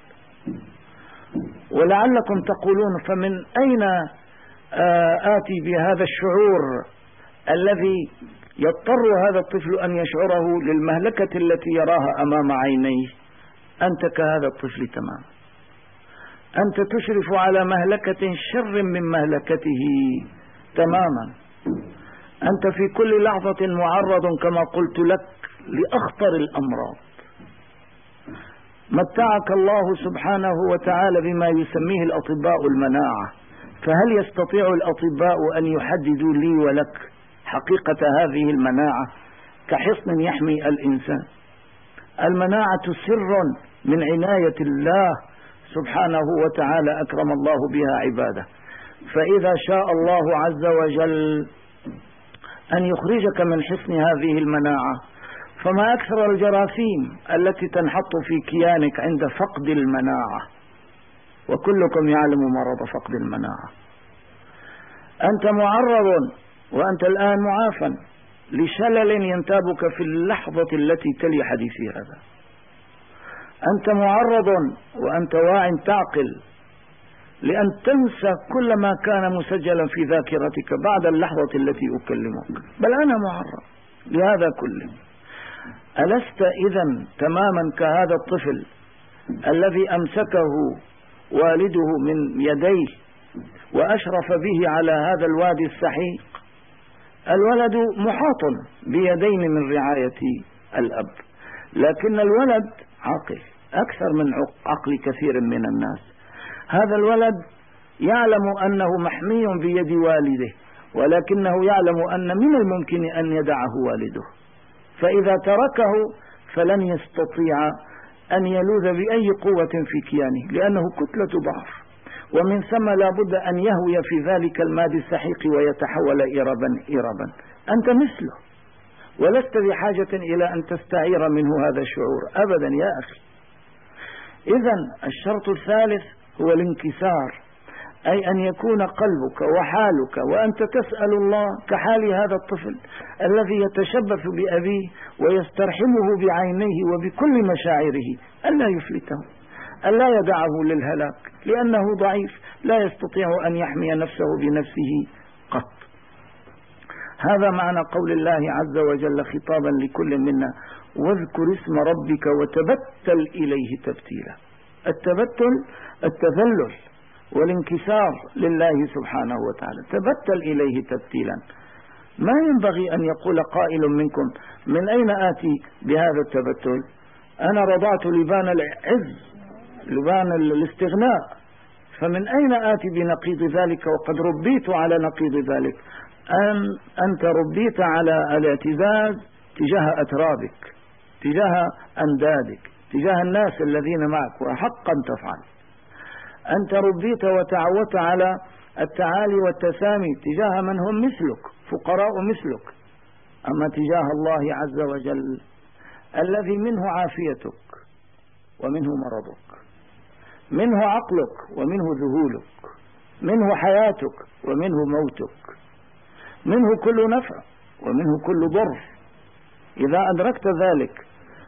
ولعلكم تقولون فمن أين آتي بهذا الشعور الذي يضطر هذا الطفل أن يشعره للمهلكة التي يراها أمام عينيه؟ أنت كهذا الطفل تماما، أنت تشرف على مهلكة شر من مهلكته تماما. أنت في كل لحظة معرض كما قلت لك لأخطر الأمراض. متعك الله سبحانه وتعالى بما يسميه الأطباء المناعة، فهل يستطيع الأطباء أن يحددوا لي ولك حقيقة هذه المناعة كحصن يحمي الإنسان؟ المناعة سر من عناية الله سبحانه وتعالى، أكرم الله بها عباده. فإذا شاء الله عز وجل أن يخرجك من حصن هذه المناعة، فما أكثر الجراثيم التي تنحط في كيانك عند فقد المناعة، وكلكم يعلم مرض فقد المناعة. أنت معرض وأنت الآن معافى لشلل ينتابك في اللحظة التي تلي حديثي هذا. أنت معرض وأنت واع تعقل لأن تنسى كل ما كان مسجلا في ذاكرتك بعد اللحظة التي أكلمك. بل أنا معرض لهذا كله. ألست إذن تماما كهذا الطفل الذي أمسكه والده من يديه وأشرف به على هذا الوادي السحيق؟ الولد محاط بيدين من رعاية الأب، لكن الولد عاقل أكثر من عقل كثير من الناس. هذا الولد يعلم أنه محمي بيد والده، ولكنه يعلم أن من الممكن أن يدعه والده، فإذا تركه فلن يستطيع أن يلوذ بأي قوة في كيانه، لأنه كتلة ضعف، ومن ثم لا بد أن يهوي في ذلك المادي السحيق ويتحول إربا. أنت مثله، ولست بحاجة إلى أن تستعير منه هذا الشعور أبدا يا أخي. إذن الشرط الثالث هو الانكسار، أي أن يكون قلبك وحالك وأنت تسأل الله كحال هذا الطفل الذي يتشبث بأبيه ويسترحمه بعينيه وبكل مشاعره، ألا يفلته، ألا يدعه للهلاك، لأنه ضعيف لا يستطيع أن يحمي نفسه بنفسه قط. هذا معنى قول الله عز وجل خطابا لكل منا: واذكر اسم ربك وتبتل إليه تبتيلا. التبتل التذلل والانكسار لله سبحانه وتعالى، تبتل إليه تبتيلا. ما ينبغي أن يقول قائل منكم: من أين آتي بهذا التبتل؟ أنا رضعت لبان العز، لبان الاستغناء، فمن أين آتي بنقيض ذلك وقد ربيت على نقيض ذلك؟ أنت ربيت على الاعتزاز تجاه أترابك، تجاه أندادك، تجاه الناس الذين معك، وحقا تفعل. أنت ربيت وتعودت على التعالي والتسامي تجاه من هم مثلك، فقراء مثلك. أما تجاه الله عز وجل الذي منه عافيتك ومنه مرضك، منه عقلك ومنه ذهولك، منه حياتك ومنه موتك، منه كل نفع ومنه كل ضر. إذا أدركت ذلك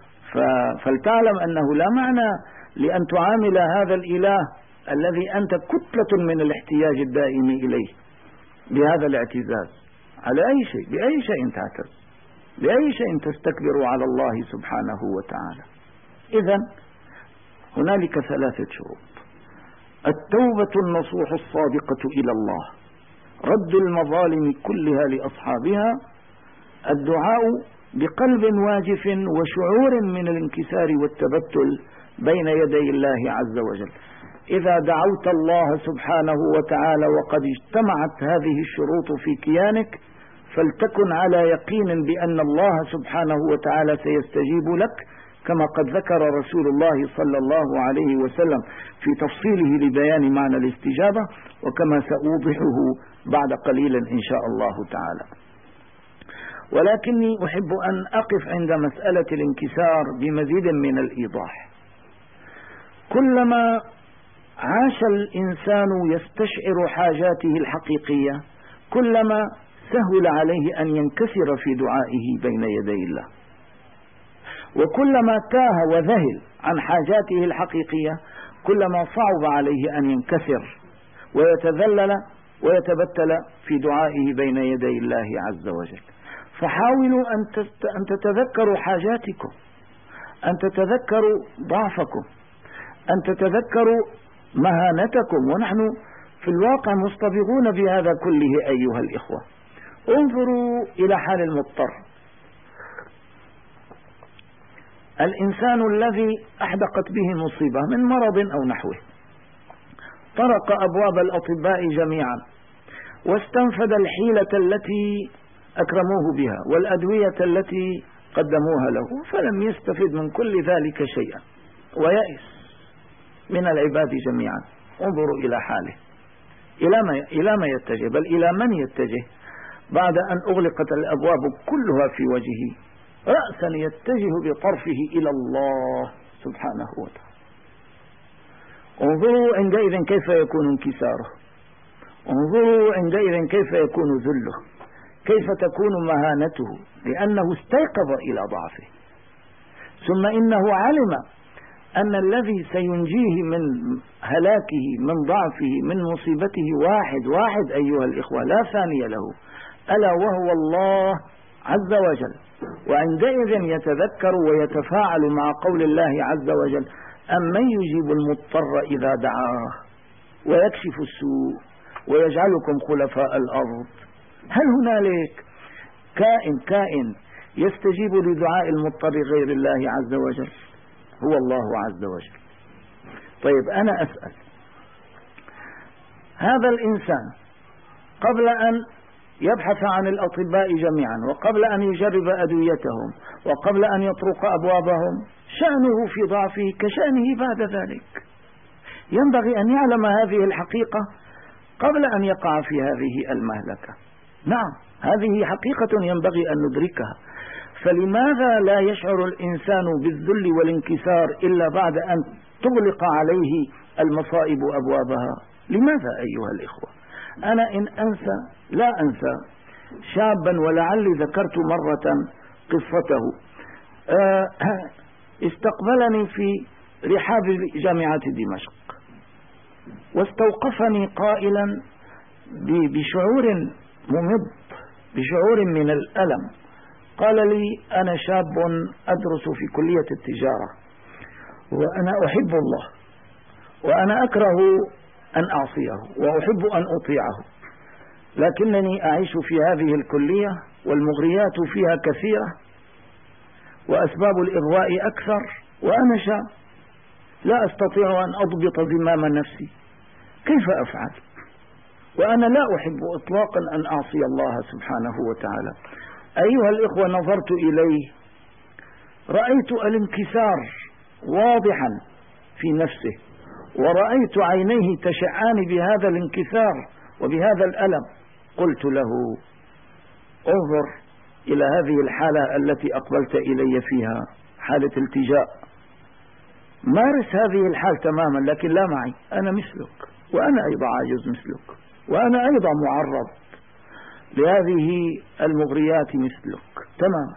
فلتعلم أنه لا معنى لأن تعامل هذا الإله الذي أنت كتلة من الاحتياج الدائم إليه بهذا الاعتزاز على أي شيء، بأي شيء تعتز، بأي شيء تستكبر على الله سبحانه وتعالى. إذن هنالك ثلاثة شروط: التوبة النصوح الصادقة إلى الله، رد المظالم كلها لأصحابها، الدعاء بقلب واجف وشعور من الانكسار والتبتل بين يدي الله عز وجل. إذا دعوت الله سبحانه وتعالى وقد اجتمعت هذه الشروط في كيانك، فلتكن على يقين بأن الله سبحانه وتعالى سيستجيب لك، كما قد ذكر رسول الله صلى الله عليه وسلم في تفصيله لبيان معنى الاستجابة، وكما سأوضحه بعد قليل إن شاء الله تعالى. ولكني أحب أن أقف عند مسألة الانكسار بمزيد من الإيضاح. كلما عاش الإنسان يستشعر حاجاته الحقيقية، كلما سهل عليه أن ينكسر في دعائه بين يدي الله. وكلما تاه وذهل عن حاجاته الحقيقية كلما صعب عليه أن ينكسر ويتذلل ويتبتل في دعائه بين يدي الله عز وجل. فحاولوا أن تتذكروا حاجاتكم، أن تتذكروا ضعفكم، أن تتذكروا مهانتكم، ونحن في الواقع مصطبغون بهذا كله أيها الإخوة. انظروا إلى حال المضطر، الإنسان الذي أحدقت به مصيبة من مرض أو نحوه، طرق أبواب الأطباء جميعا واستنفذ الحيلة التي أكرموه بها والأدوية التي قدموها له، فلم يستفد من كل ذلك شيئا ويأس من العباد جميعا. انظروا إلى حاله، إلى ما يتجه، بل إلى من يتجه بعد أن أغلقت الأبواب كلها في وجهه؟ رأسا يتجه بطرفه إلى الله سبحانه وتعالى. انظروا عندئذ كيف يكون انكساره، انظروا عندئذ كيف يكون ذله، كيف تكون مهانته، لأنه استيقظ إلى ضعفه. ثم إنه علم أن الذي سينجيه من هلاكه، من ضعفه، من مصيبته واحد أيها الإخوة، لا ثاني له، ألا وهو الله عز وجل. وعندئذ يتذكر ويتفاعل مع قول الله عز وجل: أمن يجيب المضطر إذا دعاه ويكشف السوء ويجعلكم خلفاء الأرض. هل هنالك كائن يستجيب لدعاء المضطر غير الله عز وجل؟ هو الله عز وجل. طيب أنا أسأل، هذا الإنسان قبل أن يبحث عن الأطباء جميعا، وقبل أن يجرب أدويتهم، وقبل أن يطرق أبوابهم، شأنه في ضعفه كشأنه بعد ذلك. ينبغي أن يعلم هذه الحقيقة قبل أن يقع في هذه المهلكة. نعم، هذه حقيقة ينبغي أن ندركها. فلماذا لا يشعر الإنسان بالذل والانكسار إلا بعد أن تغلق عليه المصائب أبوابها؟ لماذا أيها الإخوة؟ أنا إن أنسى لا أنسى شابا، ولعلي ذكرت مرة قصته، استقبلني في رحاب جامعة دمشق واستوقفني قائلا بشعور ممد، بشعور من الألم. قال لي: أنا شاب أدرس في كلية التجارة، وأنا أحب الله، وأنا أكره أن أعصيه وأحب أن أطيعه، لكنني أعيش في هذه الكلية والمغريات فيها كثيرة وأسباب الإغواء أكثر، وأنا شاب لا أستطيع أن أضبط زمام نفسي، كيف أفعل؟ وأنا لا أحب إطلاقا أن أعصي الله سبحانه وتعالى. أيها الإخوة، نظرت إليه رأيت الانكسار واضحا في نفسه، ورأيت عينيه تشعان بهذا الانكسار وبهذا الألم. قلت له: انظر إلى هذه الحالة التي أقبلت إلي فيها، حالة التجاء، مارس هذه الحال تماما، لكن لا معي، أنا مثلك، وأنا أيضا عاجز مثلك، وأنا أيضا معرض لهذه المغريات مثلك تماما.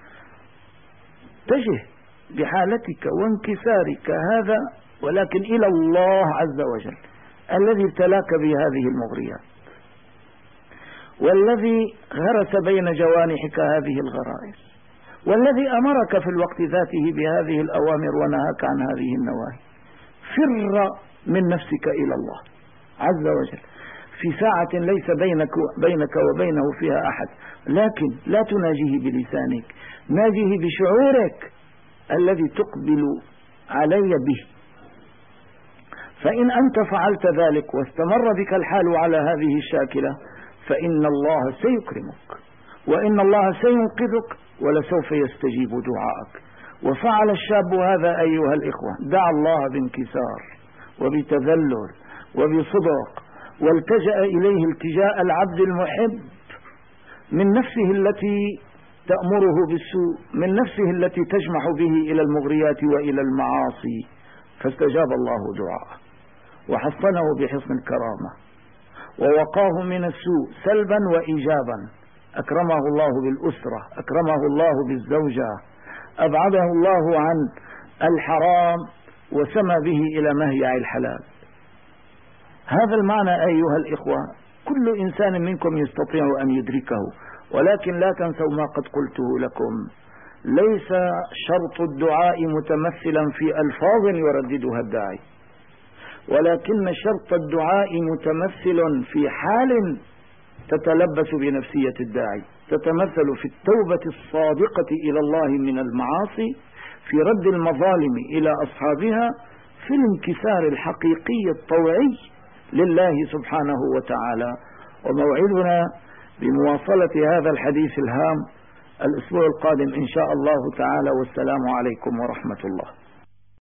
اتجه بحالتك وانكسارك هذا، ولكن إلى الله عز وجل الذي ابتلاك بهذه المغريات، والذي غرس بين جوانحك هذه الغرائز، والذي أمرك في الوقت ذاته بهذه الأوامر ونهاك عن هذه النواهي. فر من نفسك إلى الله عز وجل في ساعة ليس بينك وبينه فيها أحد، لكن لا تناجيه بلسانك، ناجيه بشعورك الذي تقبل علي به. فإن أنت فعلت ذلك واستمر بك الحال على هذه الشاكلة فإن الله سيكرمك، وإن الله سينقذك، ولسوف يستجيب دعائك. وفعل الشاب هذا أيها الإخوة، دعا الله بانكسار وبتذلل وبصدق، والتجأ إليه التجاء العبد المحب من نفسه التي تأمره بالسوء، من نفسه التي تجمح به إلى المغريات وإلى المعاصي، فاستجاب الله دعاءه وحصنه بحصن الكرامة، ووقاه من السوء سلبا وإيجابا، أكرمه الله بالأسرة، أكرمه الله بالزوجة، أبعده الله عن الحرام وسمى به إلى مهيع الحلال. هذا المعنى أيها الإخوة كل إنسان منكم يستطيع أن يدركه، ولكن لا تنسوا ما قد قلته لكم، ليس شرط الدعاء متمثلا في ألفاظ يرددها الداعي، ولكن شرط الدعاء متمثل في حال تتلبس بنفسية الداعي، تتمثل في التوبة الصادقة إلى الله من المعاصي، في رد المظالم إلى أصحابها، في الانكسار الحقيقي الطوعي لله سبحانه وتعالى. وموعدنا بمواصلة هذا الحديث الهام الأسبوع القادم إن شاء الله تعالى، والسلام عليكم ورحمة الله.